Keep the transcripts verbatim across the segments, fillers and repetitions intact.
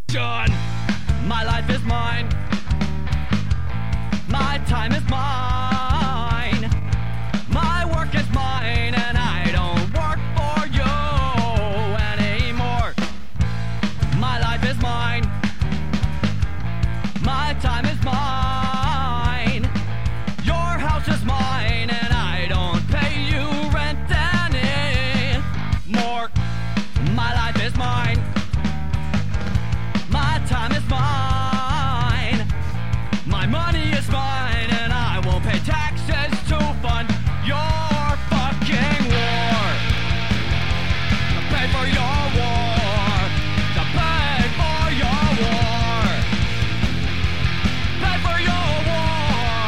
John, my life is mine. My time is mine. My work is mine, and I don't work for you anymore. My life is mine. My time is mine. Your house is mine, and I don't pay you rent anymore. My life is mine. My time is mine. My money is mine, and I won't pay taxes to fund your fucking war. To pay for your war. To pay for your war. Pay for your war.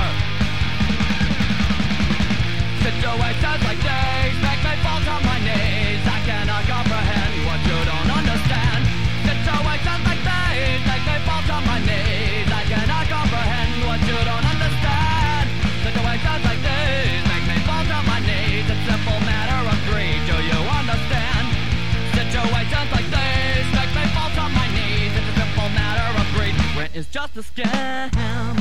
Situations like these make me fall to my knees. I cannot comprehend what you don't understand. Situations like these make me fall to my knees. I cannot comprehend what you don't understand. Situations like these make me fall to my knees. It's a simple matter of greed. Do you understand? Situations like these make me fall to my knees. It's a simple matter of greed. Rent is just a scam.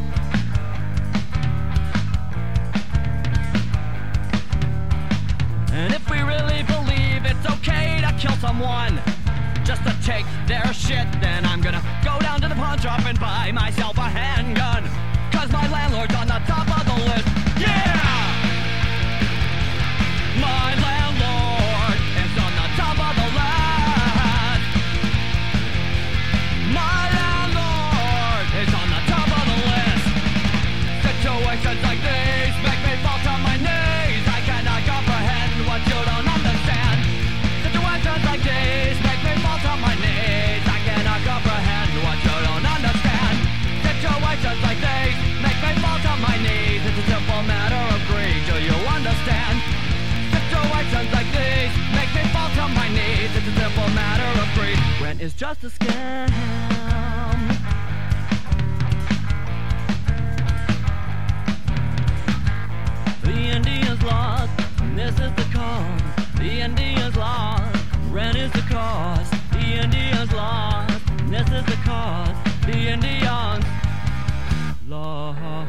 And if we really believe it's okay to kill someone just to take their shit, then I'm gonna go down to the pawn shop and buy myself a handgun. Cause my landlord's on the top of the list. Yeah! My landlord is on the top of the list. My landlord is on the top of the list. Situations like these make me fall to my knees. I cannot comprehend what you don't understand. Situations like these make me fall to my knees. I cannot comprehend what you don't understand. Situations like these make me fall to my knees. It's a simple matter of greed. Do you understand? Situations like these make me fall to my knees. It's a simple matter of greed. Rent is just a scam. The Indians lost, and this is the cause. The Indians lost, rent is the cause. The Indians lost, and this is the cause. The Indians lost.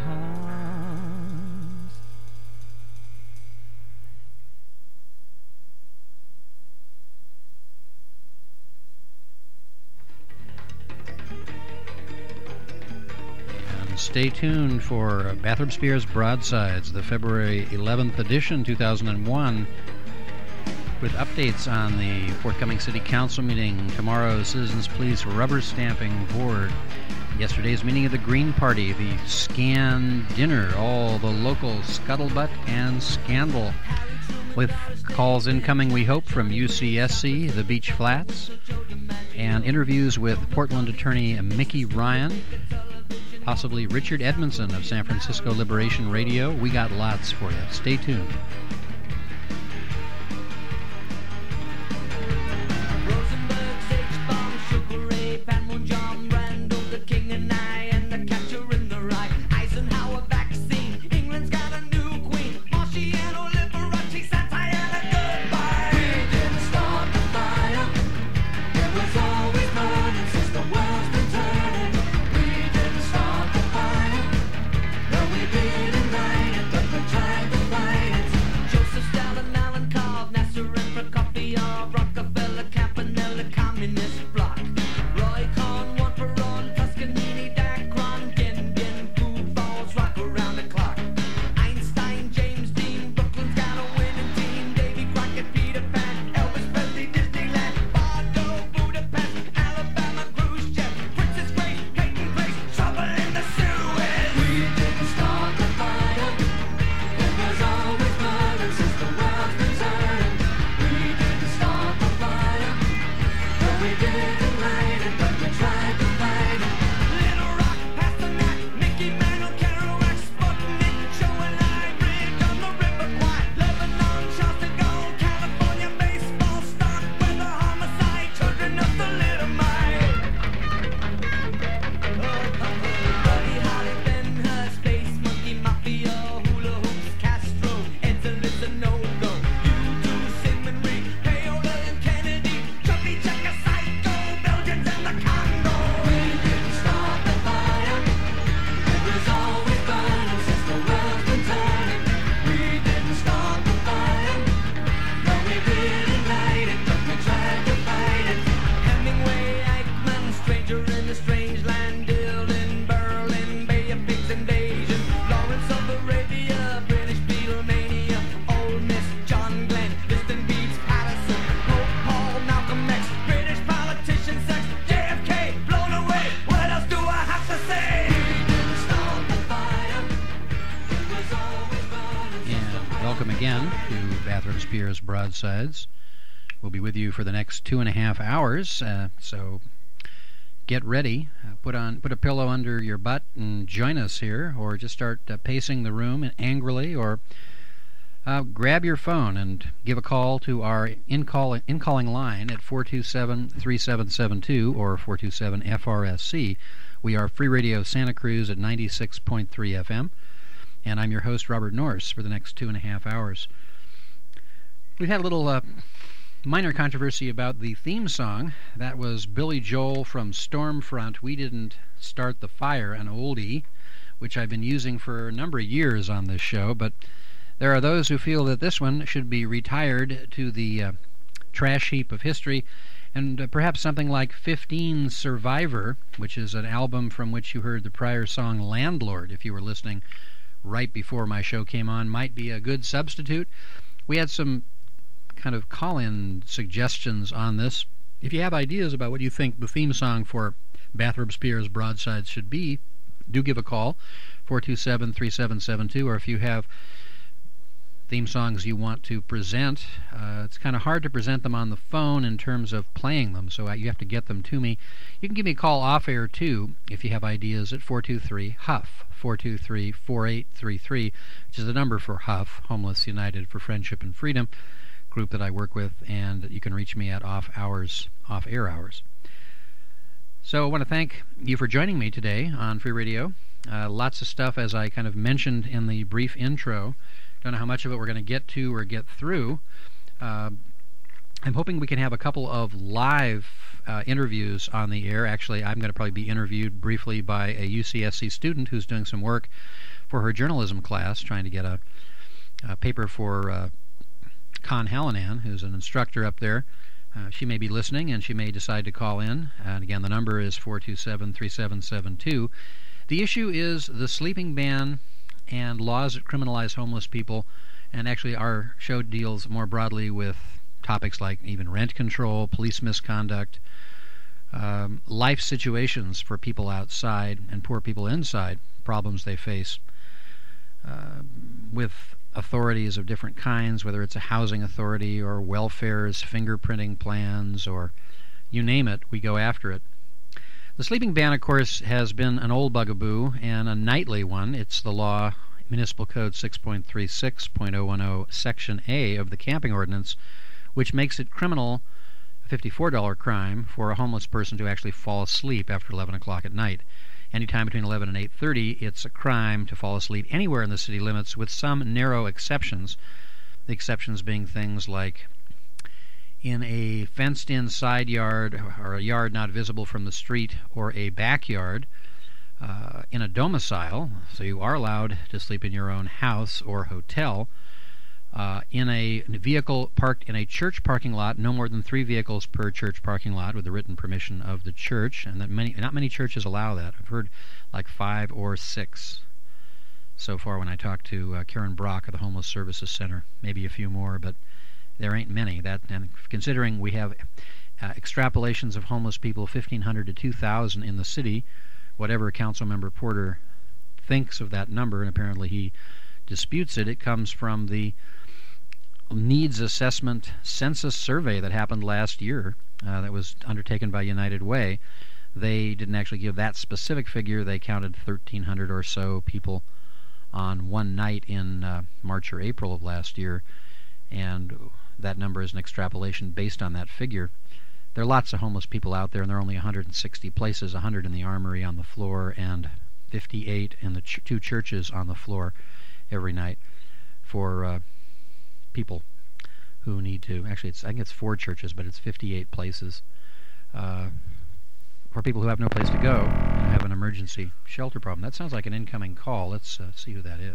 And stay tuned for Bathurb Spears Broadsides, the February eleventh edition, two thousand one, with updates on the forthcoming City Council meeting, tomorrow's Citizens Police rubber stamping board, yesterday's meeting of the Green Party, the Scan Dinner, all the local scuttlebutt and scandal, with calls incoming, we hope, from U C S C, the Beach Flats, and interviews with Portland attorney Mickey Ryan, possibly Richard Edmondson of San Francisco Liberation Radio. We got lots for you. Stay tuned. Spears Broadsides. We'll be with you for the next two and a half hours, uh, so get ready. Uh, put on, put a pillow under your butt and join us here, or just start uh, pacing the room angrily, or uh, grab your phone and give a call to our in-call, in-calling line at four two seven, three seven seven two or four two seven F R S C. We are Free Radio Santa Cruz at ninety-six point three F M. And I'm your host, Robert Norris, for the next two and a half hours. We've had a little uh, minor controversy about the theme song. That was Billy Joel from Stormfront, We Didn't Start the Fire, an oldie, which I've been using for a number of years on this show, but there are those who feel that this one should be retired to the uh, trash heap of history, and uh, perhaps something like fifteen Survivor, which is an album from which you heard the prior song Landlord, if you were listening right before my show came on, might be a good substitute. We had some kind of call-in suggestions on this. If you have ideas about what you think the theme song for Bathrobe Spears Broadsides should be, do give a call, four two seven, three seven seven two, or if you have theme songs you want to present, uh, it's kind of hard to present them on the phone in terms of playing them, so you have to get them to me. You can give me a call off-air, too, if you have ideas at four two three, HUFF, four two three, four eight three three, which is the number for HUFF, Homeless United for Friendship and Freedom, group that I work with, and you can reach me at off hours, off-air hours. So I want to thank you for joining me today on Free Radio. Uh, lots of stuff, as I kind of mentioned in the brief intro. Don't know how much of it we're going to get to or get through. Uh, I'm hoping we can have a couple of live uh, interviews on the air. Actually, I'm going to probably be interviewed briefly by a U C S C student who's doing some work for her journalism class, trying to get a, a paper for uh, Con Hallinan, who's an instructor up there. Uh, she may be listening, and she may decide to call in. And again, the number is four two seven, three seven seven two. The issue is the sleeping ban and laws that criminalize homeless people, and actually our show deals more broadly with topics like even rent control, police misconduct, um, life situations for people outside and poor people inside, problems they face uh, with authorities of different kinds, whether it's a housing authority or welfare's fingerprinting plans, or you name it, we go after it. The sleeping ban, of course, has been an old bugaboo and a nightly one. It's the law, Municipal Code six point three six point oh one oh, Section A of the Camping Ordinance, which makes it criminal, a fifty-four dollars crime, for a homeless person to actually fall asleep after eleven o'clock at night. Anytime between eleven and eight thirty, it's a crime to fall asleep anywhere in the city limits, with some narrow exceptions. The exceptions being things like in a fenced-in side yard, or a yard not visible from the street, or a backyard, uh, in a domicile, so you are allowed to sleep in your own house or hotel, uh, in a vehicle parked in a church parking lot, no more than three vehicles per church parking lot with the written permission of the church, and that many, not many churches allow that. I've heard like five or six so far when I talked to uh, Karen Brock of the Homeless Services Center, maybe a few more, but there ain't many. That, and considering we have uh, extrapolations of homeless people, fifteen hundred to two thousand in the city, whatever Councilmember Porter thinks of that number, and apparently he disputes it, it comes from the needs assessment census survey that happened last year uh, that was undertaken by United Way. They didn't actually give that specific figure. They counted thirteen hundred or so people on one night in uh, March or April of last year, and that number is an extrapolation based on that figure. There are lots of homeless people out there, and there are only one hundred sixty places, one hundred in the Armory on the floor and fifty-eight in the ch- two churches on the floor every night for uh, people who need to, actually it's, I think it's four churches, but it's fifty-eight places uh, for people who have no place to go and have an emergency shelter problem. That sounds like an incoming call. Let's uh, see who that is.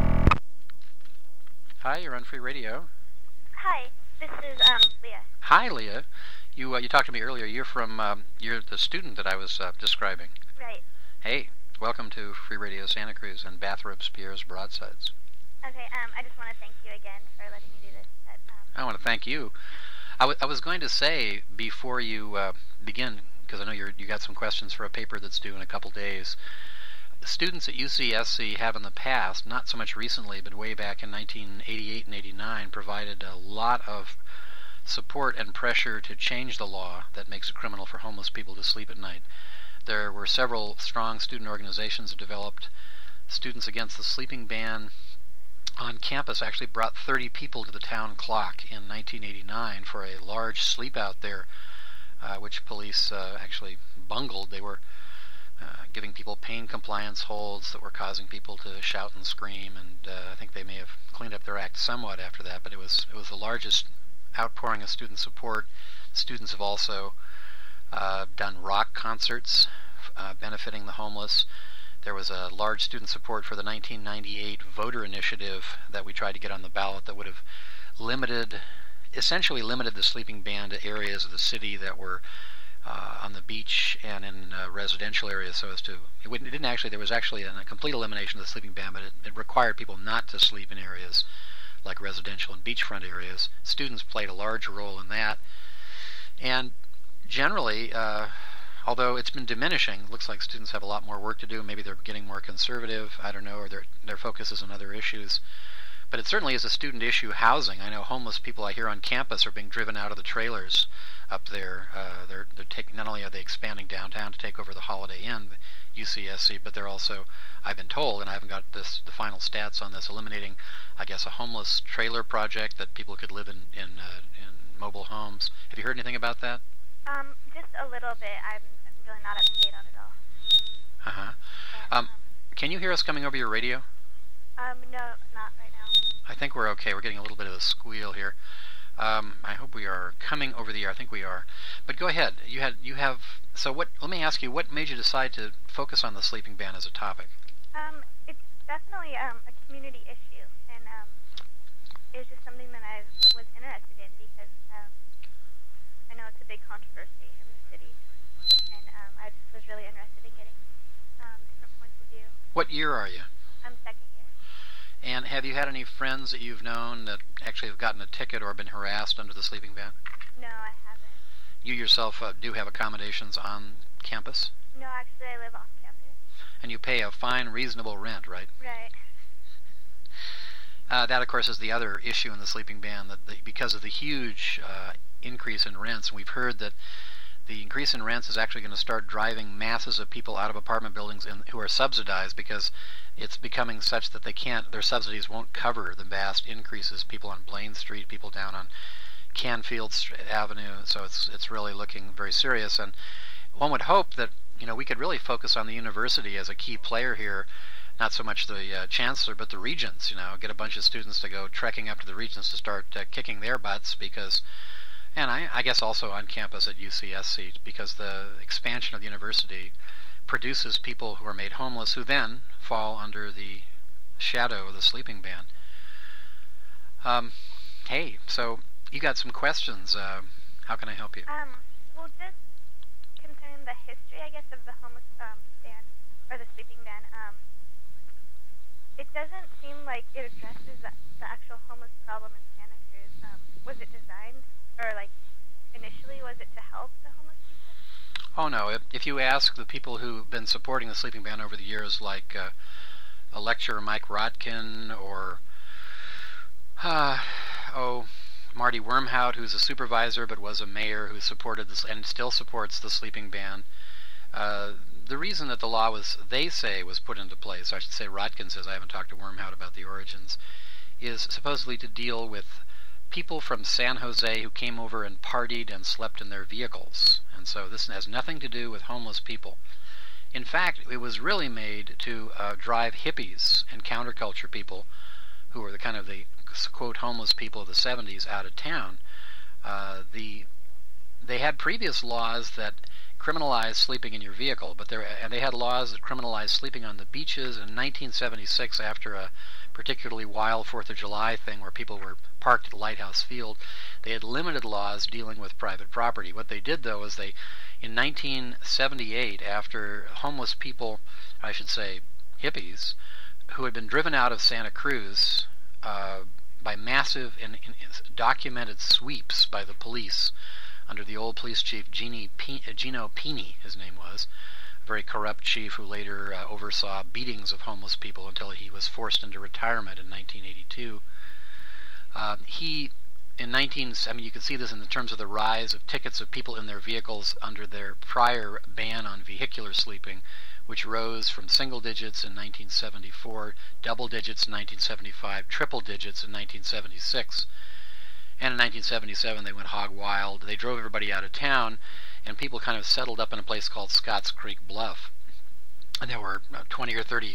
Hi, you're on Free Radio. Hi, this is um, Leah. Hi, Leah. You uh, you talked to me earlier. You're from um, you're the student that I was uh, describing. Right. Hey, welcome to Free Radio Santa Cruz and Bathrobe Spears Broadsides. Okay. Um, I just want to thank you again for letting me do this. But, um... I want to thank you. I, w- I was going to say before you uh, begin, because I know you're you got some questions for a paper that's due in a couple days. students at U C S C have in the past, not so much recently, but way back in nineteen eighty-eight and eighty-nine, provided a lot of support and pressure to change the law that makes it criminal for homeless people to sleep at night. There were several strong student organizations that developed. Students Against the Sleeping Ban on campus actually brought thirty people to the town clock in nineteen eighty-nine for a large sleep out there, uh, which police uh, actually bungled. They were uh, giving people pain compliance holds that were causing people to shout and scream, and uh, I think they may have cleaned up their act somewhat after that, but it was it was the largest outpouring of student support. Students have also uh, done rock concerts uh, benefiting the homeless. There was a large student support for the nineteen ninety-eight voter initiative that we tried to get on the ballot that would have limited, essentially limited the sleeping ban to areas of the city that were uh, on the beach and in uh, residential areas, so as to, it, wouldn't, it didn't actually, there was actually a complete elimination of the sleeping ban, but it, it required people not to sleep in areas like residential and beachfront areas. Students played a large role in that. And generally, uh, although it's been diminishing, it looks like students have a lot more work to do. Maybe they're getting more conservative, I don't know, or their their focus is on other issues. But it certainly is a student issue, housing. I know homeless people I hear on campus are being driven out of the trailers up there. Uh, they're they're taking, not only are they expanding downtown to take over the Holiday Inn, U C S C, but they're also, I've been told, and I haven't got this the final stats on this, eliminating, I guess, a homeless trailer project that people could live in in, uh, in mobile homes. Have you heard anything about that? Um, just a little bit. I'm, I'm really not up to date on it all. Uh-huh. But, Um, can you hear us coming over your radio? um, no, not right now. I think we're okay. We're getting a little bit of a squeal here. Um, I hope we are coming over the air. I think we are. But go ahead. You had you have. So what? Let me ask you. What made you decide to focus on the sleeping ban as a topic? Um, it's definitely um, a community issue, and um, it was just something that I was interested in because um, I know it's a big controversy in the city, and um, I just was really interested in getting um, different points of view. What year are you? I'm second year. And have you had any friends that you've known that actually have gotten a ticket or been harassed under the sleeping ban? No, I haven't. You yourself uh, do have accommodations on campus, No, actually, I live off campus. and you pay a fine, reasonable rent, right? Right. Uh, that, of course, is the other issue in the sleeping ban, that the, because of the huge uh, increase in rents, we've heard that the increase in rents is actually going to start driving masses of people out of apartment buildings in, who are subsidized, because it's becoming such that they can't, their subsidies won't cover the vast increases. People on Blaine Street, people down on Canfield Avenue, so it's it's really looking very serious. And one would hope that, you know, we could really focus on the university as a key player here, not so much the uh, chancellor, but the regents, you know, get a bunch of students to go trekking up to the regents to start uh, kicking their butts, because, and I, I guess also on campus at U C S C, because the expansion of the university produces people who are made homeless who then fall under the shadow of the sleeping ban. Um, hey, so you got some questions. Uh, how can I help you? Um, well, just concerning the history, I guess, of the homeless um, ban, or the sleeping ban, um, it doesn't seem like it addresses the, the actual homeless problem in Santa Cruz. Um, was it designed, or like, initially, was it to help the homeless people? Oh, no. If, if you ask the people who've been supporting the sleeping ban over the years, like uh, a lecturer Mike Rotkin, or, uh, oh, Marty Wormhout, who's a supervisor but was a mayor who supported this and still supports the sleeping ban, uh, the reason that the law was, they say, was put into place, I should say Rotkin says, I haven't talked to Wormhout about the origins, is supposedly to deal with people from San Jose who came over and partied and slept in their vehicles. And so this has nothing to do with homeless people. In fact, it was really made to uh, drive hippies and counterculture people who were the kind of the, quote, homeless people of the seventies out of town. Uh, the they had previous laws that criminalized sleeping in your vehicle, but there and they had laws that criminalized sleeping on the beaches. In nineteen seventy-six, after a particularly wild Fourth of July thing where people were parked at Lighthouse Field, they had limited laws dealing with private property. What they did, though, is they, in nineteen seventy-eight, after homeless people, I should say hippies, who had been driven out of Santa Cruz uh, by massive and, and documented sweeps by the police under the old police chief, Genie P- Gino Pini, his name was, very corrupt chief who later uh, oversaw beatings of homeless people until he was forced into retirement in nineteen eighty-two. Uh, he, in nineteen, I mean, you can see this in the terms of the rise of tickets of people in their vehicles under their prior ban on vehicular sleeping, which rose from single digits in nineteen seventy-four, double digits in nineteen seventy-five, triple digits in nineteen seventy-six. And in nineteen seventy-seven, they went hog wild. They drove everybody out of town, and people kind of settled up in a place called Scotts Creek Bluff. And there were twenty or thirty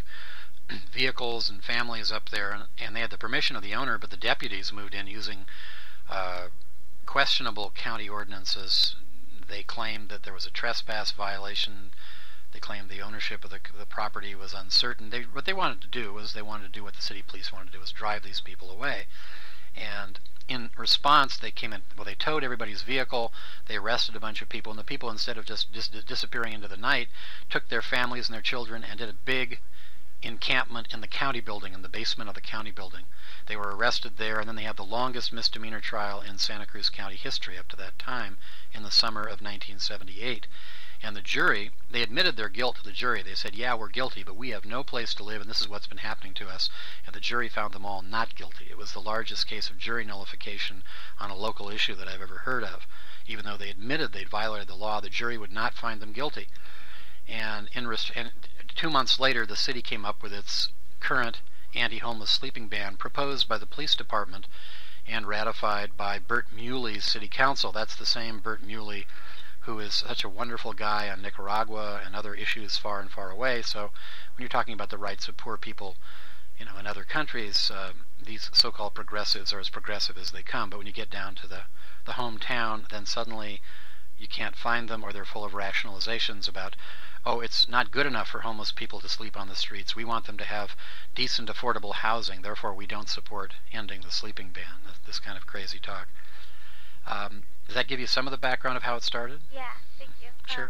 vehicles and families up there, and, and they had the permission of the owner, but the deputies moved in using uh, questionable county ordinances. They claimed that there was a trespass violation. They claimed the ownership of the, the property was uncertain. They, what they wanted to do was they wanted to do what the city police wanted to do, was drive these people away. And in response, they came in, well, they towed everybody's vehicle, they arrested a bunch of people, and the people, instead of just, just disappearing into the night, took their families and their children and did a big encampment in the county building, in the basement of the county building. They were arrested there, and then they had the longest misdemeanor trial in Santa Cruz County history up to that time in the summer of nineteen seventy-eight. And the jury, they admitted their guilt to the jury. They said, yeah, we're guilty, but we have no place to live, and this is what's been happening to us. And the jury found them all not guilty. It was the largest case of jury nullification on a local issue that I've ever heard of. Even though they admitted they'd violated the law, the jury would not find them guilty. And, in rest- and two months later, the city came up with its current anti-homeless sleeping ban, proposed by the police department and ratified by Bert Muley's city council. That's the same Bert Muley who is such a wonderful guy on Nicaragua and other issues far and far away. So when you're talking about the rights of poor people, you know, in other countries, uh, these so-called progressives are as progressive as they come. But when you get down to the, the hometown, then suddenly you can't find them, or they're full of rationalizations about, oh, it's not good enough for homeless people to sleep on the streets. We want them to have decent, affordable housing. Therefore, we don't support ending the sleeping ban. This kind of crazy talk. Um, Does that give you some of the background of how it started? Yeah, thank you. Sure.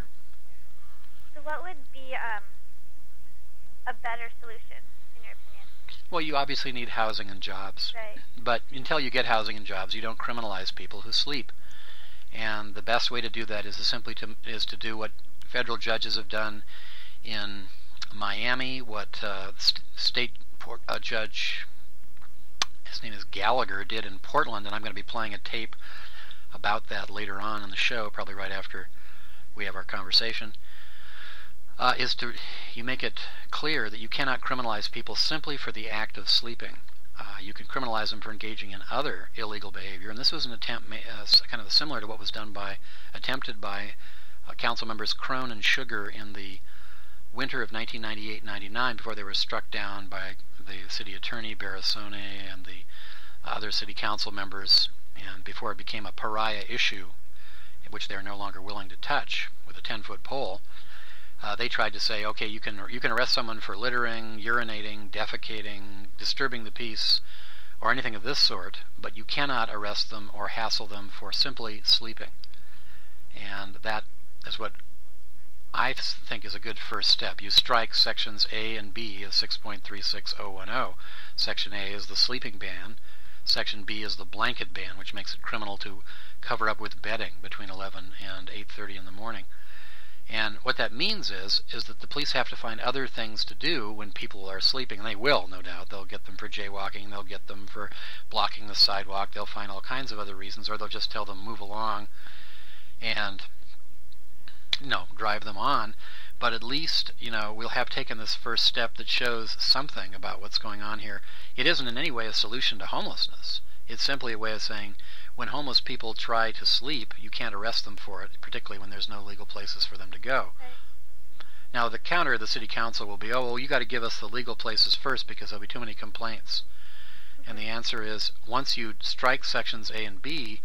Um, so what would be um, a better solution, in your opinion? Well, you obviously need housing and jobs. Right. But until you get housing and jobs, you don't criminalize people who sleep. And the best way to do that is to simply to, is to do what federal judges have done in Miami, what uh, st- state port, uh, judge, his name is Gallagher, did in Portland, and I'm going to be playing a tape about that later on in the show, probably right after we have our conversation, uh, is to you make it clear that you cannot criminalize people simply for the act of sleeping. Uh, you can criminalize them for engaging in other illegal behavior, and this was an attempt uh, kind of similar to what was done by, attempted by uh, council members Crone and Sugar in the winter of nineteen ninety-eight ninety-nine, before they were struck down by the city attorney Barasone and the other city council members, and before it became a pariah issue, which they're no longer willing to touch with a ten-foot pole. Uh, they tried to say, okay, you can you can arrest someone for littering, urinating, defecating, disturbing the peace, or anything of this sort, but you cannot arrest them or hassle them for simply sleeping. And that is what I think is a good first step. You strike sections A and B of six point three six oh one oh. Section A is the sleeping ban. Section B is the blanket ban, which makes it criminal to cover up with bedding between eleven and eight thirty in the morning. And what that means is is that the police have to find other things to do when people are sleeping. And they will, no doubt. They'll get them for jaywalking. They'll get them for blocking the sidewalk. They'll find all kinds of other reasons, or they'll just tell them move along and, you know, drive them on. But at least, you know, we'll have taken this first step that shows something about what's going on here. It isn't in any way a solution to homelessness. It's simply a way of saying, when homeless people try to sleep, you can't arrest them for it, particularly when there's no legal places for them to go. Right. Now, the counter of the city council will be, oh, well, you got to give us the legal places first because there'll be too many complaints. Mm-hmm. And the answer is, once you strike sections A and B,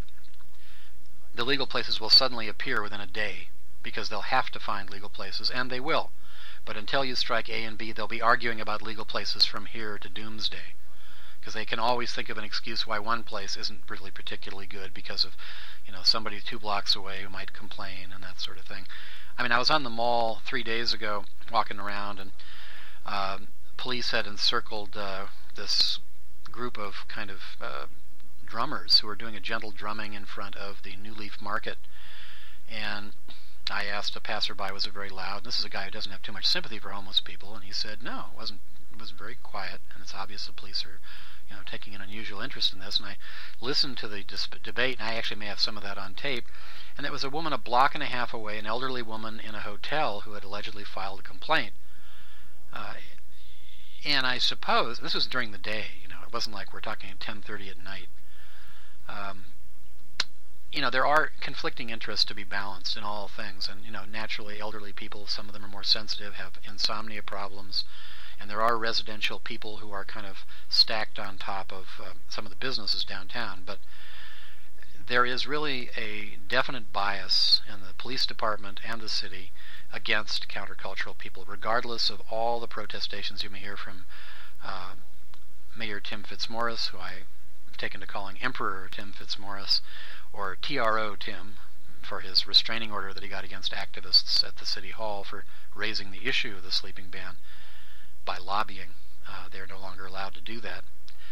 the legal places will suddenly appear within a day, because they'll have to find legal places, and they will. But until you strike A and B, they'll be arguing about legal places from here to doomsday, because they can always think of an excuse why one place isn't really particularly good because of, you know, somebody two blocks away who might complain and that sort of thing. I mean, I was on the mall three days ago walking around, and uh, police had encircled uh, this group of kind of uh, drummers who were doing a gentle drumming in front of the New Leaf Market. And I asked a passerby, was it very loud? This is a guy who doesn't have too much sympathy for homeless people, and he said, no, it wasn't. It was very quiet, and it's obvious the police are, you know, taking an unusual interest in this. And I listened to the dis- debate, and I actually may have some of that on tape. And there was a woman a block and a half away, an elderly woman in a hotel who had allegedly filed a complaint. Uh, and I suppose this was during the day. You know, it wasn't like we're talking at ten thirty at night. Um, you know, there are conflicting interests to be balanced in all things, and you know, naturally, elderly people, some of them are more sensitive, have insomnia problems. And there are residential people who are kind of stacked on top of uh, some of the businesses downtown. But there is really a definite bias in the police department and the city against countercultural people, regardless of all the protestations you may hear from uh, Mayor Tim Fitzmaurice, who I've taken to calling Emperor Tim Fitzmaurice, or T R O Tim, for his restraining order that he got against activists at the City Hall for raising the issue of the sleeping ban. By lobbying, uh, they're no longer allowed to do that.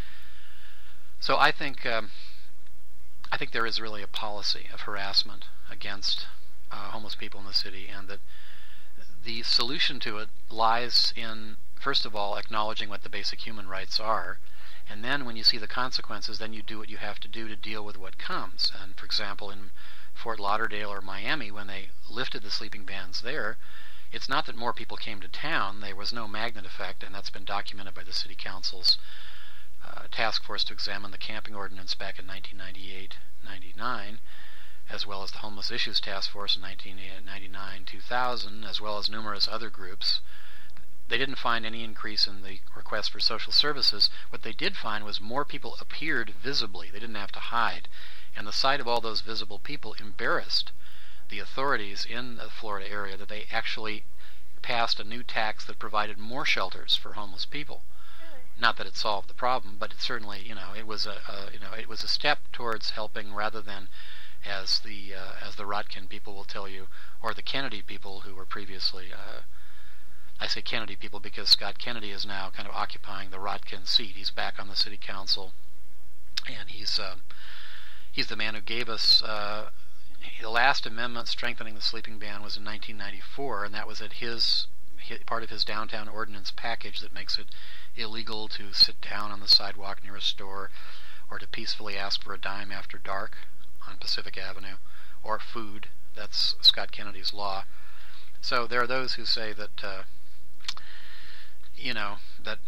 So I think um, I think there is really a policy of harassment against uh, homeless people in the city, and that the solution to it lies in, first of all, acknowledging what the basic human rights are, and then when you see the consequences, then you do what you have to do to deal with what comes. And for example, in Fort Lauderdale or Miami, when they lifted the sleeping bans there, it's not that more people came to town. There was no magnet effect, and that's been documented by the City Council's uh, task force to examine the camping ordinance back in nineteen ninety-eight ninety-nine, as well as the Homeless Issues Task Force in nineteen ninety-nine two thousand, as well as numerous other groups. They didn't find any increase in the request for social services. What they did find was more people appeared visibly. They didn't have to hide. And the sight of all those visible people embarrassed the authorities in the Florida area, that they actually passed a new tax that provided more shelters for homeless people. Really? Not that it solved the problem, but it certainly, you know, it was a, a you know, it was a step towards helping, rather than, as the uh, as the Rotkin people will tell you, or the Kennedy people who were previously. Uh, I say Kennedy people because Scott Kennedy is now kind of occupying the Rotkin seat. He's back on the city council, and he's uh, he's the man who gave us. Uh, The last amendment strengthening the sleeping ban was in nineteen ninety-four, and that was at his, his part of his downtown ordinance package that makes it illegal to sit down on the sidewalk near a store, or to peacefully ask for a dime after dark on Pacific Avenue, or food. That's Scott Kennedy's law. So there are those who say that, uh, you know, that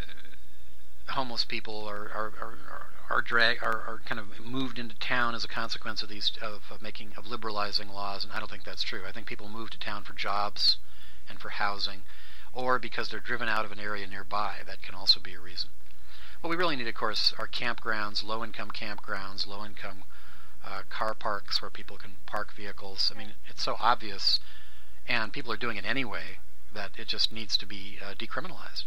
uh, homeless people are are, are, are Are, drag, are are kind of moved into town as a consequence of these of, of making of liberalizing laws, and I don't think that's true. I think people move to town for jobs and for housing, or because they're driven out of an area nearby. That can also be a reason. What we really need, of course, are campgrounds, low-income campgrounds, low-income uh, car parks where people can park vehicles. I mean, it's so obvious, and people are doing it anyway, that it just needs to be uh, decriminalized.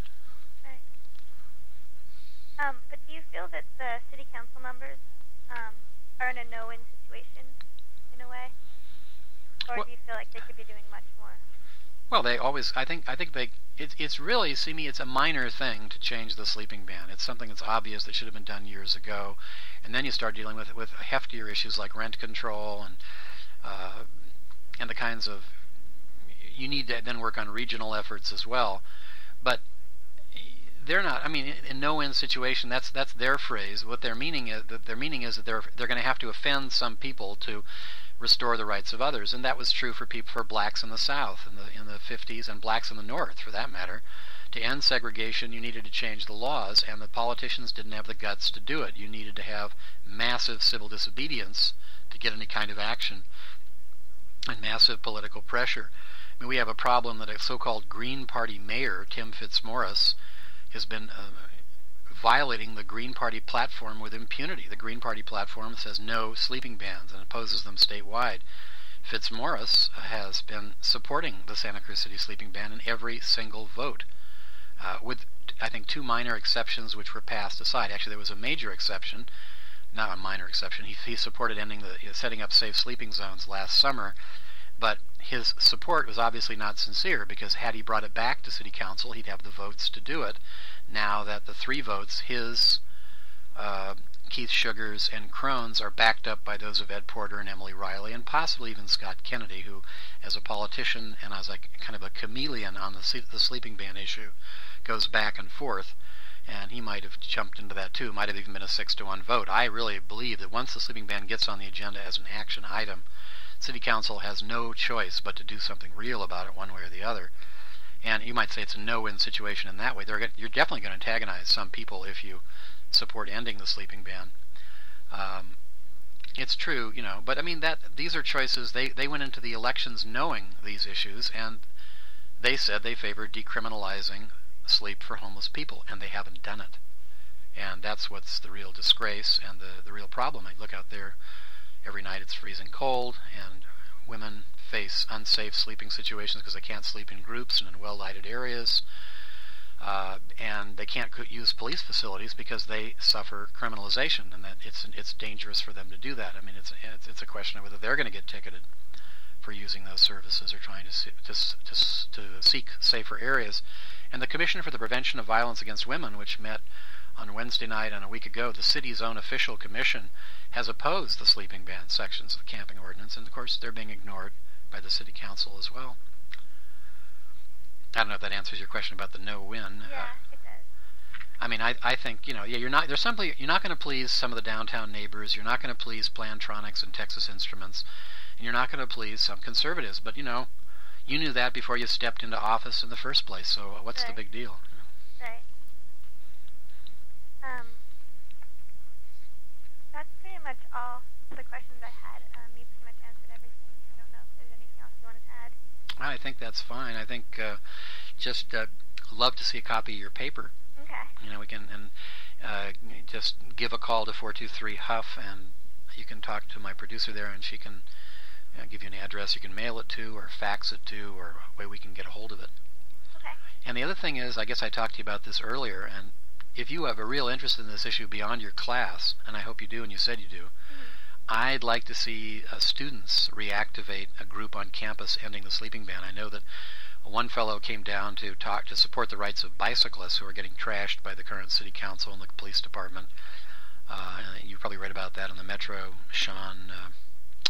Um, but do you feel that the city council members um, are in a no-win situation, in a way? Or Well, do you feel like they could be doing much more? Well, they always, I think, I think they, it's it's really, see me, it's a minor thing to change the sleeping ban. It's something that's obvious that should have been done years ago. And then you start dealing with, with heftier issues like rent control and, uh, and the kinds of, you need to then work on regional efforts as well. But they're not. I mean, in no-win situation. That's that's their phrase. What their meaning is that their meaning is that they're they're going to have to offend some people to restore the rights of others, and that was true for people for blacks in the South in the in the fifties, and blacks in the North, for that matter. To end segregation, you needed to change the laws, and the politicians didn't have the guts to do it. You needed to have massive civil disobedience to get any kind of action, and massive political pressure. I mean, we have a problem that a so-called Green Party mayor, Tim Fitzmaurice, has been uh, violating the Green Party platform with impunity. The Green Party platform says no sleeping bans and opposes them statewide. Fitzmaurice has been supporting the Santa Cruz City sleeping ban in every single vote, uh, with, I think, two minor exceptions which were passed aside. Actually, there was a major exception, not a minor exception. He, he supported ending the, setting up safe sleeping zones last summer, but his support was obviously not sincere, because had he brought it back to City Council, he'd have the votes to do it. Now that the three votes, his uh, Keith Sugars and Crohn's are backed up by those of Ed Porter and Emily Riley, and possibly even Scott Kennedy, who, as a politician and as like kind of a chameleon on the, the sleeping ban issue, goes back and forth. And he might have jumped into that too. Might have even been a six to one vote. I really believe that once the sleeping ban gets on the agenda as an action item, City Council has no choice but to do something real about it one way or the other. And you might say it's a no-win situation in that way. They're, you're definitely going to antagonize some people if you support ending the sleeping ban. Um, it's true, you know, but I mean that these are choices. They they went into the elections knowing these issues, and they said they favored decriminalizing sleep for homeless people, and they haven't done it. And that's what's the real disgrace and the, the real problem. I look out there every night, it's freezing cold, and women face unsafe sleeping situations because they can't sleep in groups and in well-lighted areas. Uh, and they can't use police facilities because they suffer criminalization, and that it's it's dangerous for them to do that. I mean, it's it's, it's a question of whether they're going to get ticketed for using those services or trying to, to to to seek safer areas. And the Commission for the Prevention of Violence Against Women, which met on Wednesday night and a week ago, the city's own official commission, has opposed the sleeping ban sections of the camping ordinance, and of course they're being ignored by the City Council as well. I don't know if that answers your question about the no-win. Yeah, uh, it does. I mean, I I think, you know, yeah, you're not there's simply you're not going to please some of the downtown neighbors. You're not going to please Plantronics and Texas Instruments, and you're not going to please some conservatives. But you know, you knew that before you stepped into office in the first place. So what's Right. the big deal? Right. Um, that's pretty much all the questions I had. Um, you pretty much answered everything. I don't know if there's anything else you wanted to add. I think that's fine. I think uh, just uh, love to see a copy of your paper. Okay. You know, we can and uh, just give a call to four two three Huff, and you can talk to my producer there, and she can uh, give you an address you can mail it to, or fax it to, or a way we can get a hold of it. Okay. And the other thing is, I guess I talked to you about this earlier, and if you have a real interest in this issue beyond your class, and I hope you do, and you said you do, Mm-hmm. I'd like to see uh, students reactivate a group on campus ending the sleeping ban. I know that one fellow came down to talk to support the rights of bicyclists who are getting trashed by the current city council and the police department. Uh, and you probably read about that in the Metro. Sean uh,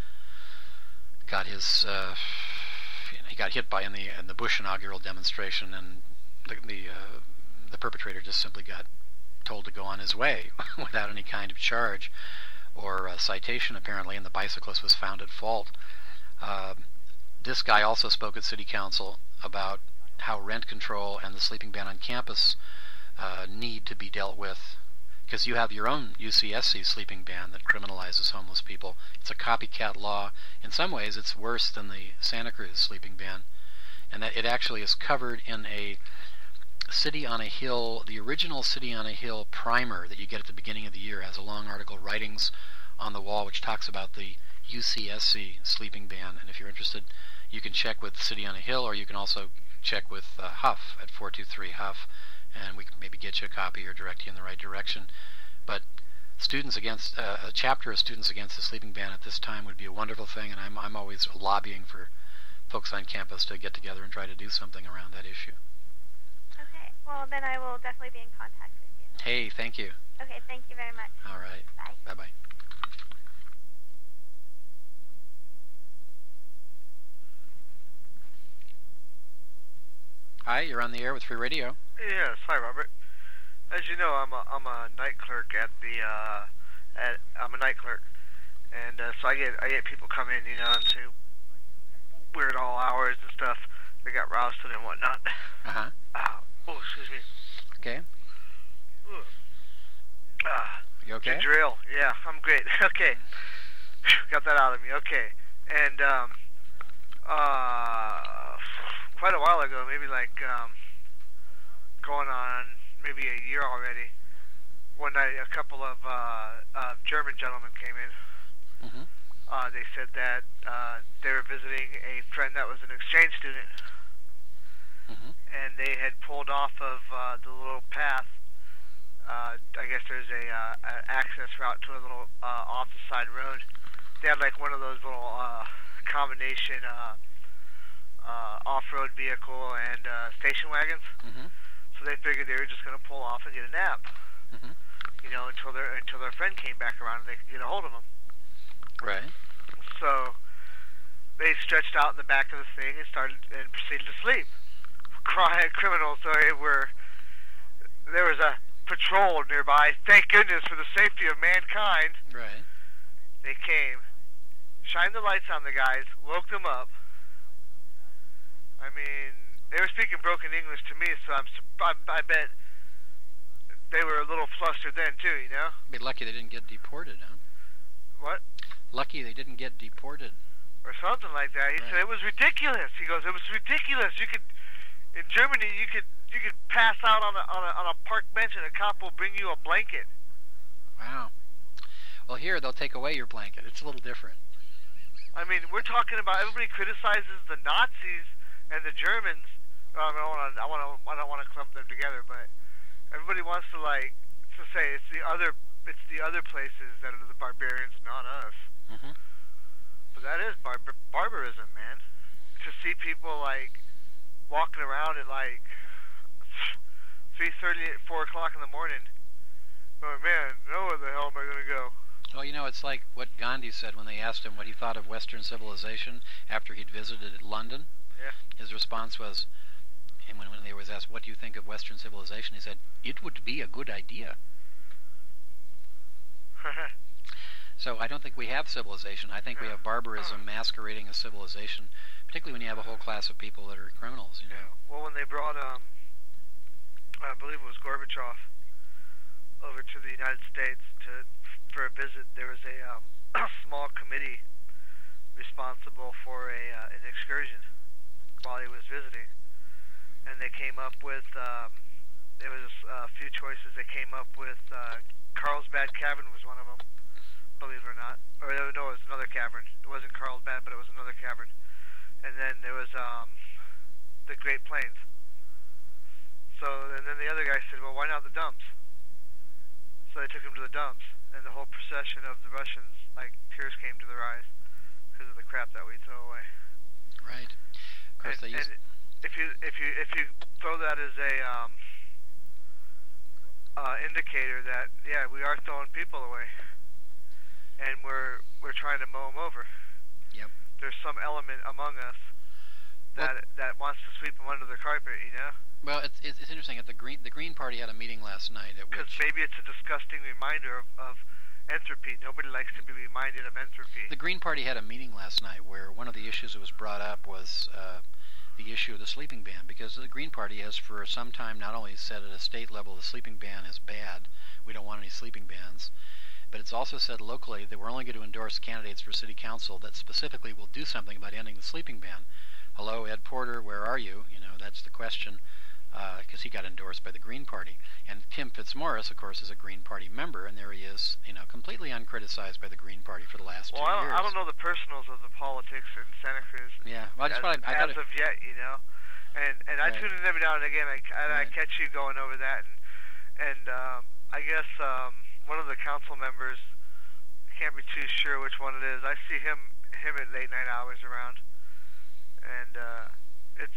got his uh, he got hit by in the in the Bush inaugural demonstration, and the the, uh, the perpetrator just simply got told to go on his way without any kind of charge or a citation, apparently, and the bicyclist was found at fault. Uh, this guy also spoke at City Council about how rent control and the sleeping ban on campus uh, need to be dealt with, because you have your own U C S C sleeping ban that criminalizes homeless people. It's a copycat law. In some ways, it's worse than the Santa Cruz sleeping ban, and that it actually is covered in a City on a Hill, the original City on a Hill primer that you get at the beginning of the year has a long article, Writings on the Wall, which talks about the U C S C sleeping ban. And if you're interested, you can check with City on a Hill, or you can also check with uh, Huff at four two three Huff, and we can maybe get you a copy or direct you in the right direction. But students against uh, a chapter of Students Against the Sleeping Ban at this time would be a wonderful thing, and I'm I'm always lobbying for folks on campus to get together and try to do something around that issue. Okay. Well, then I will definitely be in contact with you. Hey, thank you. Okay. Thank you very much. All right. Bye. Bye-bye. Hi, you're on the air with Free Radio. Yes, hi Robert. As you know, I'm a I'm a night clerk at the uh, at I'm a night clerk, and uh, so I get I get people come in, you know, into weird all hours and stuff. They got rousted and whatnot. Uh huh. Uh, oh, excuse me. Okay. Ugh. Ah, You okay? ginger ale. Yeah, I'm great. Okay, got that out of me. Okay, and um, uh, quite a while ago, maybe like um, going on maybe a year already. One night, a couple of uh, uh, German gentlemen came in. Mm-hmm. Uh, they said that uh, they were visiting a friend that was an exchange student, Mm-hmm. and they had pulled off of uh, the little path. Uh, I guess there's a uh, an access route to a little uh, off-the-side road. They had like one of those little uh, combination uh, uh, off-road vehicle and uh, station wagons. Mm-hmm. So they figured they were just going to pull off and get a nap. Mm-hmm. you know, until their until their friend came back around and they could get a hold of them. Right. So they stretched out in the back of the thing and started and proceeded to sleep. Crying criminals, so they were there was a patrol nearby. Thank goodness for the safety of mankind. Right. They came, shined the lights on the guys, woke them up. I mean, they were speaking broken English to me, so I'm, I, I bet they were a little flustered then too, you know? Be lucky they didn't get deported, huh? What? Lucky they didn't get deported. Or something like that. He Right. said it was ridiculous. He goes, it was ridiculous. You could, in Germany, you could you could pass out on a on a on a park bench and a cop will bring you a blanket. Wow. Well, here they'll take away your blanket. It's a little different. I mean, we're talking about everybody criticizes the Nazis and the Germans. I don't want to. I want to. I don't want to clump them together, but everybody wants to like to say it's the other. It's the other places that are the barbarians, not us. Mm-hmm. But that is bar- barbarism, man. To see people like walking around at like three thirty, at four o'clock in the morning. Oh man, now where the hell am I gonna go? Well, you know, it's like what Gandhi said when they asked him what he thought of Western civilization after he'd visited London. Yeah. His response was, and when, when they was asked, what do you think of Western civilization, he said, it would be a good idea. So I don't think we have civilization. I think we have barbarism masquerading as civilization, particularly when you have a whole class of people that are criminals. You know? Yeah. Well, when they brought, um, I believe it was Gorbachev, over to the United States to for a visit, there was a, um, a small committee responsible for a uh, an excursion while he was visiting, and they came up with um, there was a few choices. They came up with uh, Carlsbad Cavern was one of them, believe it or not. Or no, it was another cavern. It wasn't Carlsbad, but it was another cavern. And then there was um, the Great Plains. So, and then the other guy said, well, why not the dumps? So they took him to the dumps, and the whole procession of the Russians, like, tears came to their eyes because of the crap that we throw away. Right. Of course, And, they used... and if you if you if you throw that as a um, uh, indicator that yeah, we are throwing people away, and we're we're trying to mow them over. Yep. There's some element among us that Well, that wants to sweep them under the carpet, you know? Well, it's, it's, it's interesting. At the Green the Green Party had a meeting last night at Because which maybe it's a disgusting reminder of, of entropy. Nobody likes to be reminded of entropy. the Green Party had a meeting last night where one of the issues that was brought up was uh, the issue of the sleeping ban, because the Green Party has for some time not only said at a state level the sleeping ban is bad, we don't want any sleeping bans, but it's also said locally that we're only going to endorse candidates for city council that specifically will do something about ending the sleeping ban. Hello, Ed Porter, where are you? You know, that's the question, because uh, he got endorsed by the Green Party. And Tim Fitzmaurice, of course, is a Green Party member, and there he is, you know, completely uncriticized by the Green Party for the last well, two I don't, years. I don't know the personals of the politics in Santa Cruz. Yeah, well, I just as, thought I, I as thought of yet, you know, and and I Right. tune in every now and again. I, and I Right. catch you going over that, and and um, I guess um, one of the council members, I can't be too sure which one it is. I see him him at late night hours around, and uh, it's.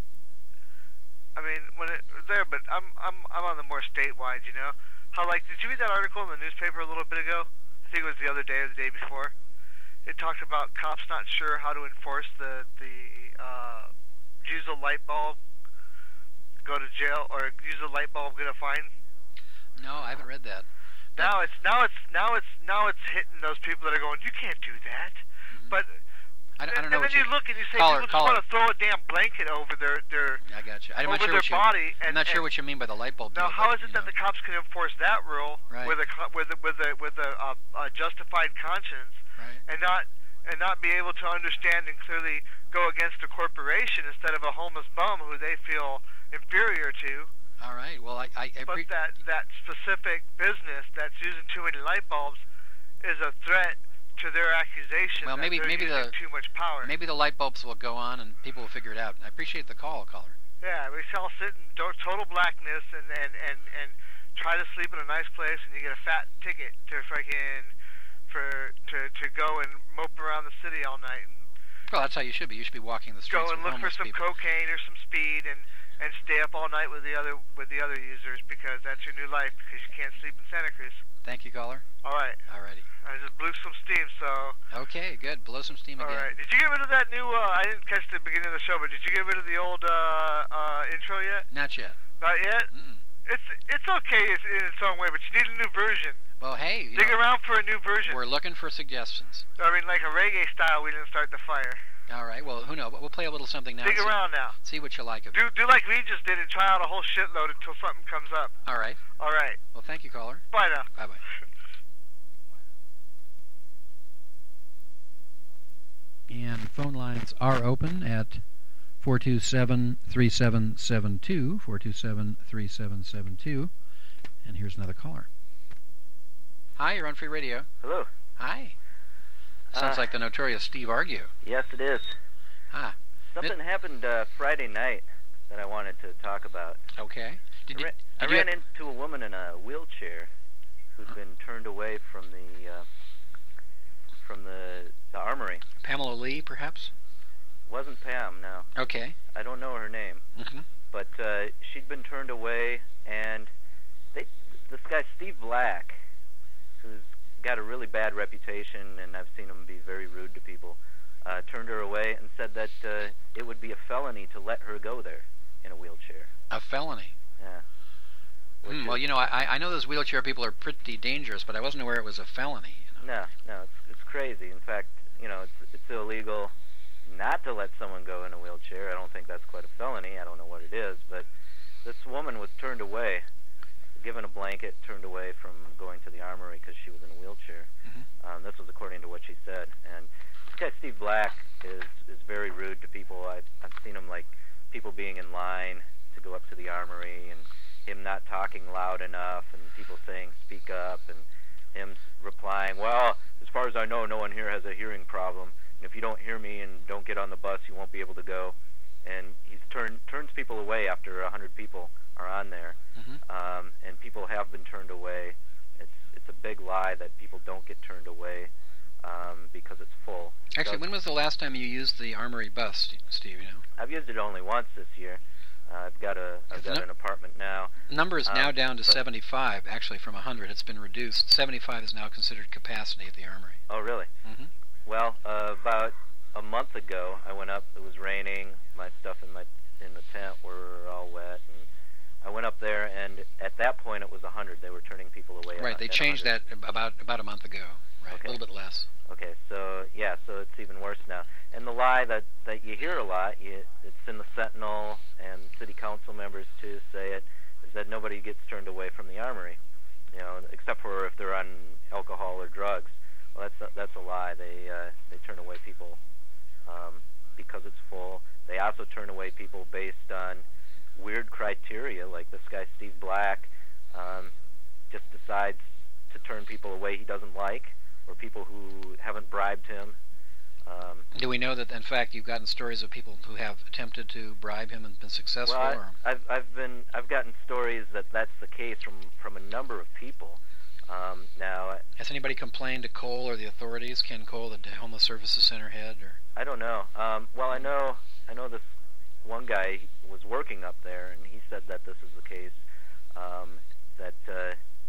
I mean, when it there, but I'm I'm I'm on the more statewide. You know, how like did you read that article in the newspaper a little bit ago? I think it was the other day or the day before. It talked about cops not sure how to enforce the the uh, use a light bulb, go to jail, or use a light bulb, get a fine. No, I haven't read that. Now it's now it's now it's now it's hitting those people that are going, you can't do that. Mm-hmm. But I, don't- I don't know and what then you you look and you say caller, people just caller. want to throw a damn blanket over their their I got you. I'm over not sure their what you, body. I'm And, not sure and what you mean by the light bulb. now, deal, how but, is it you that know. the cops can enforce that rule Right. with a co- with a, with a with a, uh, a justified conscience, Right. and not and not be able to understand and clearly go against a corporation instead of a homeless bum who they feel inferior to? All right. Well, I, I, I But pre- that that specific business that's using too many light bulbs is a threat to their accusation. Well, that maybe- they're maybe using the- too much power. maybe the light bulbs will go on and people will figure it out. I appreciate the call, caller. Yeah, we shall sit in do- total blackness and, and, and, and try to sleep in a nice place, and you get a fat ticket to fucking for to to go and mope around the city all night and Well, that's how you should be. You should be walking the streets Go and with look for homeless some people. cocaine or some speed, and and stay up all night with the other with the other users, because that's your new life, because you can't sleep in Santa Cruz. Thank you, caller. All right. Alrighty. I just blew some steam, so. Okay, good. Blow some steam All again. right. Did you get rid of that new? Uh, I didn't catch the beginning of the show, but did you get rid of the old uh, uh, intro yet? Not yet. Not yet. Mm-mm. It's it's okay it's in its own way, but you need a new version. Well, hey, you Dig know, around for a new version. we're looking for suggestions. I mean, like a reggae style. We didn't start the fire. All right. Well, who knows? We'll play a little something now. Dig and see, around now. see what you like of it. Do do like we just did and try out a whole shitload until something comes up. All right. All right. Well, thank you, caller. Bye now. Bye bye. And phone lines are open at four two seven, three seven seven two, four two seven, three seven seven two. And here's another caller. Hi, you're on Free Radio. Hello. Hi. Sounds Uh, like the notorious Steve Argue. Yes, it is. Ah, Something happened uh, Friday night that I wanted to talk about. okay. Did I, you, ra- I did you ran into a woman in a wheelchair who's been turned away from the uh, from the, the armory. Pamela Lee, perhaps? Wasn't Pam? No, Okay. I don't know her name. Mm-hmm. But uh, she'd been turned away, and they, this guy Steve Black, who's got a really bad reputation, and I've seen him be very rude to people, uh, turned her away and said that uh, it would be a felony to let her go there in a wheelchair. A felony. Yeah. Which Hmm, is- well, you know, I, I know those wheelchair people are pretty dangerous, but I wasn't aware it was a felony. You know? No, no, it's it's crazy. In fact, you know, it's it's illegal not to let someone go in a wheelchair. I don't think that's quite a felony. I don't know what it is, but this woman was turned away, given a blanket, turned away from going to the armory because she was in a wheelchair. Mhm. Um, this was according to what she said. And this guy Steve Black is is very rude to people. I've I've seen him like people being in line to go up to the armory, and him not talking loud enough, and people saying "speak up," and him s- replying, "Well, as far as I know, no one here has a hearing problem. And if you don't hear me and don't get on the bus, you won't be able to go." And he's turn turns people away after a hundred people are on there. Mhm. Um, and people have been turned away. It's it's a big lie that people don't get turned away um, because it's full. Actually, So- when was the last time you used the Armory bus, Steve? You know, I've used it only once this year. Uh, I've got a I've It's got not- an apartment now. number is now Um, down to but- seventy-five. Actually, from one hundred, it's been reduced. seventy-five is now considered capacity at the Armory. Oh, really? Mm-hmm. Well, uh, about a month ago, I went up. It was raining. My stuff in my in the tent were all wet, and I went up there. And at that point, it was a hundred. They were turning people away. Right, at, they at changed one hundred. that about about a month ago. Right, Okay. a little bit less. Okay, so yeah, so it's even worse now. And the lie that, that you hear a lot, you, it's in the Sentinel, and city council members too say it, is that nobody gets turned away from the armory, you know, except for if they're on alcohol or drugs. Well, that's a, that's a lie. They uh, they turn away people um, because it's full. They also turn away people based on weird criteria, like this guy Steve Black um, just decides to turn people away he doesn't like, or people who haven't bribed him. Um, Do we know that, in fact, you've gotten stories of people who have attempted to bribe him and been successful? well, or? I, I've I've been I've gotten stories that that's the case from from a number of people. Um, now Has anybody complained to Cole or the authorities? Ken Cole, the Homeless Services Center head, or I don't know. Um, well, I know I know this one guy was working up there, and he said that this is the case. Um, that uh,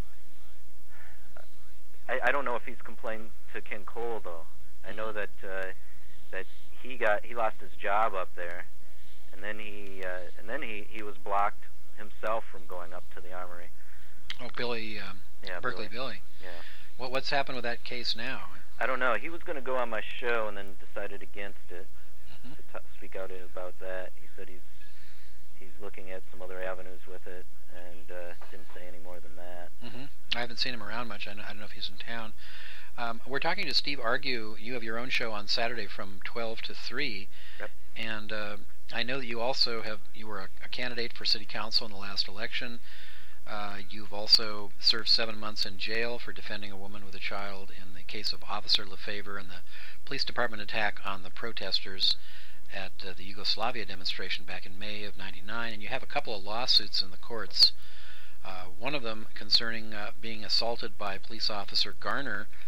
I, I don't know if he's complained to Ken Cole though. I know that uh, that he got he lost his job up there, and then he uh, and then he, he was blocked himself from going up to the armory. oh, Billy um, Yeah, Berkeley Billy. Billy. Yeah. What what's happened with that case now? I don't know. He was going to go on my show and then decided against it. Mhm. To t- speak out about that. He said he's he's looking at some other avenues with it, and uh, didn't say any more than that. Mm-hmm. I haven't seen him around much. I don't, I don't know if he's in town. Um, we're talking to Steve Argue. You have your own show on Saturday from twelve to three. Yep. And uh, I know that you also have, you were a, a candidate for city council in the last election. Uh, you've also served seven months in jail for defending a woman with a child in the case of Officer Lefevre and the police department attack on the protesters at uh, the Yugoslavia demonstration back in May of ninety-nine. And you have a couple of lawsuits in the courts. Uh, one of them concerning uh, being assaulted by police officer Garner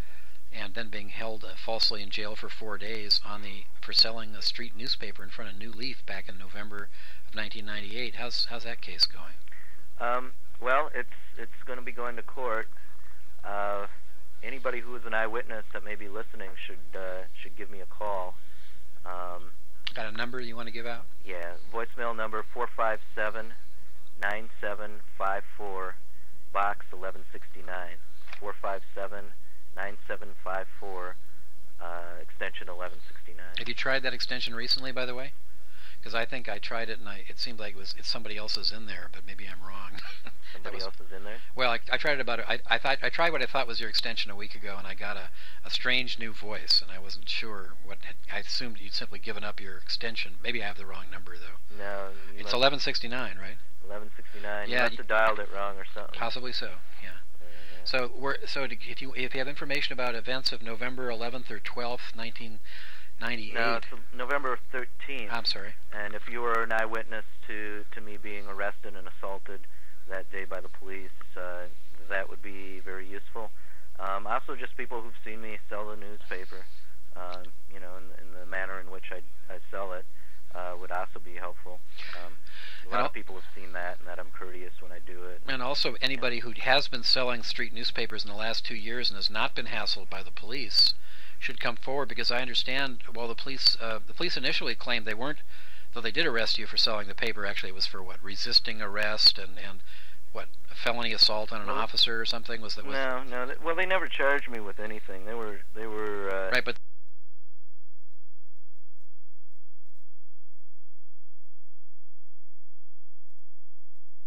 and then being held uh, falsely in jail for four days on the for selling a street newspaper in front of New Leaf back in November of nineteen ninety-eight. How's how's that case going? Um, well, it's it's going to be going to court. Uh, anybody who is an eyewitness that may be listening should uh, should give me a call. Um, Got a number you want to give out? yeah, voicemail number four five seven, nine seven five four, box eleven sixty-nine. four five seven, nine seven five four, uh, extension eleven sixty-nine. Have you tried that extension recently, by the way? Because I think I tried it, and I, it seemed like it was it's somebody else's in there, but maybe I'm wrong. Somebody was, else is in there? Well, I, I tried it about I, I thought I tried what I thought was your extension a week ago, and I got a, a strange new voice, and I wasn't sure what. Had, I assumed you'd simply given up your extension. Maybe I have the wrong number though. No. It's eleven sixty-nine, right? eleven sixty-nine. Yeah, You must you- have dialed it wrong or something. Possibly so. Yeah. Yeah, yeah. So we're so to, if you if you have information about events of November eleventh or twelfth, nineteen ninety-eight. No, it's November thirteenth. I'm sorry. And if you were an eyewitness to, to me being arrested and assaulted that day by the police, uh, that would be very useful. Um, also, just people who've seen me sell the newspaper, um, you know, in, in the manner in which I, I sell it, uh, would also be helpful. Um, a lot And of people have seen that, and that I'm courteous when I do it. And also, anybody who has been selling street newspapers in the last two years and has not been hassled by the police should come forward, because I understand, well, the police uh, the police initially claimed they weren't, though they did arrest you for selling the paper, actually it was for, what, resisting arrest and, and what, a felony assault on an Well, officer or something? Was that was No, no. Th- well, they never charged me with anything. They were, they were. Uh, Right, but